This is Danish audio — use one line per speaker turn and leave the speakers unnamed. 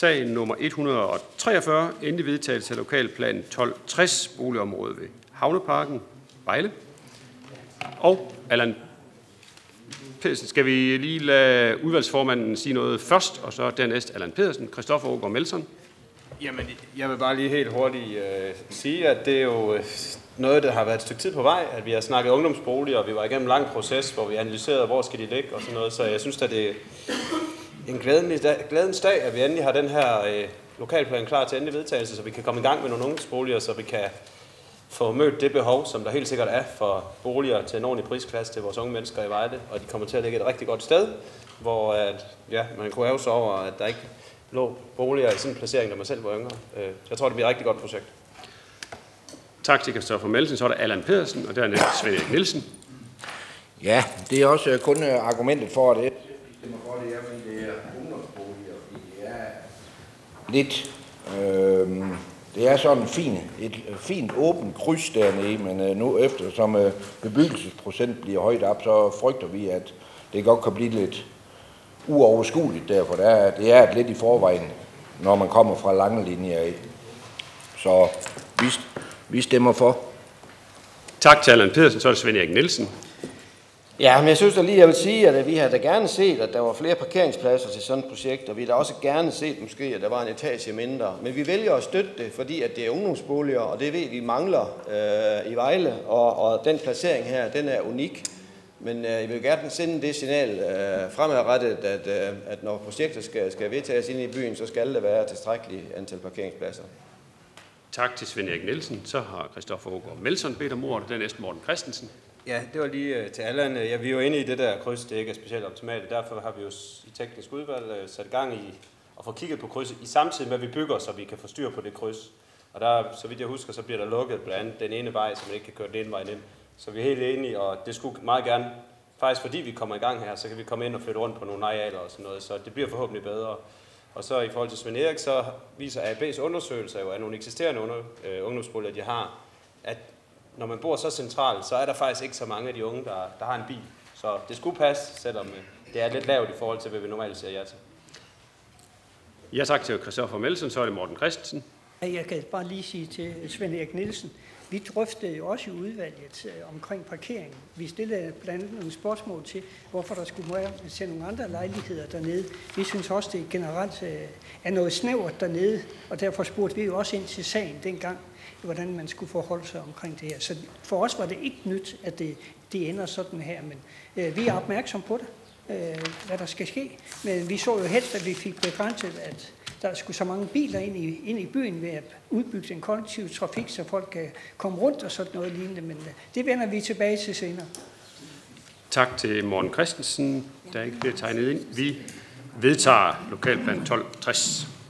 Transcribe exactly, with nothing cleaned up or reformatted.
Sag nummer et hundrede og treogfyrre. Endelig vedtagelse af lokalplan tolv tres, boligområdet ved Havneparken, Vejle. Og Allan Pedersen, skal vi lige lade udvalgsformanden sige noget først, og så dernæst Allan Pedersen. Christoffer Aagaard Melson.
Jamen, jeg vil bare lige helt hurtigt øh, sige, at det er jo noget, der har været et stykke tid på vej, at vi har snakket ungdomsboliger, og vi var igennem en lang proces, hvor vi analyserede, hvor skal de ligge og sådan noget, så jeg synes, at det er en glædens dag, at vi endelig har den her øh, lokalplan klar til endelig vedtagelse, så vi kan komme i gang med nogle ungdomsboliger, så vi kan få mødt det behov, som der helt sikkert er for boliger til en ordentlig prisklasse til vores unge mennesker i Vejle, og de kommer til at ligge et rigtig godt sted, hvor at, ja, man kunne have så over, at der ikke lå boliger i sådan en placering, når man selv var yngre. Jeg tror, det bliver et rigtig godt projekt.
Tak til Christoffer Melsen. Så er der Allan Pedersen, og dernæst Svend Erik Nielsen.
Ja, det er også kun argumentet for, at det for det er, fordi det er ungdomsboliger, fordi det er lidt, øh, det er sådan fint, et fint åbent kryds dernede, men øh, nu eftersom øh, bebyggelsesprocent bliver højt op, så frygter vi, at det godt kan blive lidt uoverskueligt derfor. Det er, det er lidt i forvejen, når man kommer fra lange linjer af. Så vi, vi stemmer for.
Tak til Allan Pedersen. Så er det Svend Erik Nielsen.
Ja, men jeg synes da lige, jeg vil sige, at vi har da gerne set, at der var flere parkeringspladser til sådan et projekt, og vi har da også gerne set måske, at der var en etage mindre. Men vi vælger at støtte det, fordi at det er ungdomsboliger, og det ved vi mangler øh, i Vejle, og, og den placering her, den er unik. Men øh, jeg vil gerne sende det signal øh, fremadrettet, at, øh, at når projektet skal, skal vedtages ind i byen, så skal der være tilstrækkeligt antal parkeringspladser.
Tak til Svend Erik Nielsen. Så har Christoffer Aagaard Melson bedt om ordet, dernæst Morten Christensen.
Ja, det var lige til Allan. Ja, vi er jo inde i det der kryds, det ikke er specielt optimalt. Derfor har vi jo i teknisk udvalg sat gang i at få kigget på krydset, i samtidig med, at vi bygger, så vi kan få styr på det kryds. Og der, så vidt jeg husker, så bliver der lukket blandt andet den ene vej, så man ikke kan køre den ene vej ind. Så vi er helt enige, og det skulle meget gerne, faktisk fordi vi kommer i gang her, så kan vi komme ind og flytte rundt på nogle arealer og sådan noget, så det bliver forhåbentlig bedre. Og så i forhold til Svend Erik, så viser A B's undersøgelser jo af nogle eksisterende under, øh, ungdomsboliger, de har, at når man bor så centralt, så er der faktisk ikke så mange af de unge, der, der har en bil. Så det skulle passe, selvom det er lidt lavt i forhold til, hvad vi normalt siger ja til.
Ja, tak til Christoffer Melson. Så er det Morten Christensen.
Jeg kan bare lige sige til Svend Erik Nielsen, vi drøftede jo også i udvalget øh, omkring parkeringen. Vi stillede blandt andet nogle spørgsmål til, hvorfor der skulle være til nogle andre lejligheder dernede. Vi synes også, det generelt øh, er noget snævert dernede, og derfor spurgte vi jo også ind til sagen dengang, hvordan man skulle forholde sig omkring det her. Så for os var det ikke nyt, at det, det ender sådan her, men øh, vi er opmærksom på det, øh, hvad der skal ske. Men vi så jo helst, at vi fik begrænset, at der skulle så mange biler ind i, ind i byen ved at udbygge en kollektiv trafik, så folk kan komme rundt og sådan noget lignende, men øh, det vender vi tilbage til senere.
Tak til Morten Christensen, der ikke bliver tegnet ind. Vi vedtager lokalplan tolv tres.